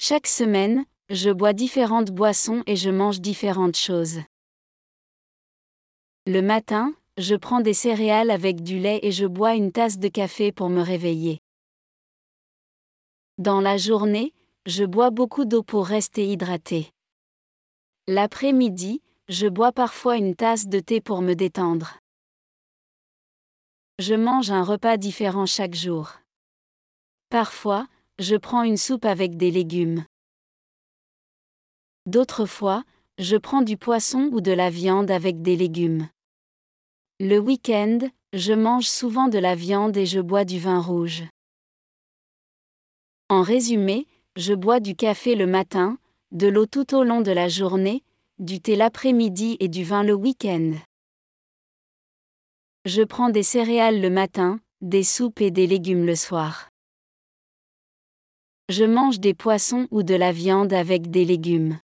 Chaque semaine, je bois différentes boissons et je mange différentes choses. Le matin, je prends des céréales avec du lait et je bois une tasse de café pour me réveiller. Dans la journée, je bois beaucoup d'eau pour rester hydraté. L'après-midi, je bois parfois une tasse de thé pour me détendre. Je mange un repas différent chaque jour. Parfois, je prends une soupe avec des légumes. D'autres fois, je prends du poisson ou de la viande avec des légumes. Le week-end, je mange souvent de la viande et je bois du vin rouge. En résumé, je bois du café le matin, de l'eau tout au long de la journée, du thé l'après-midi et du vin le week-end. Je prends des céréales le matin, des soupes et des légumes le soir. Je mange des poissons ou de la viande avec des légumes.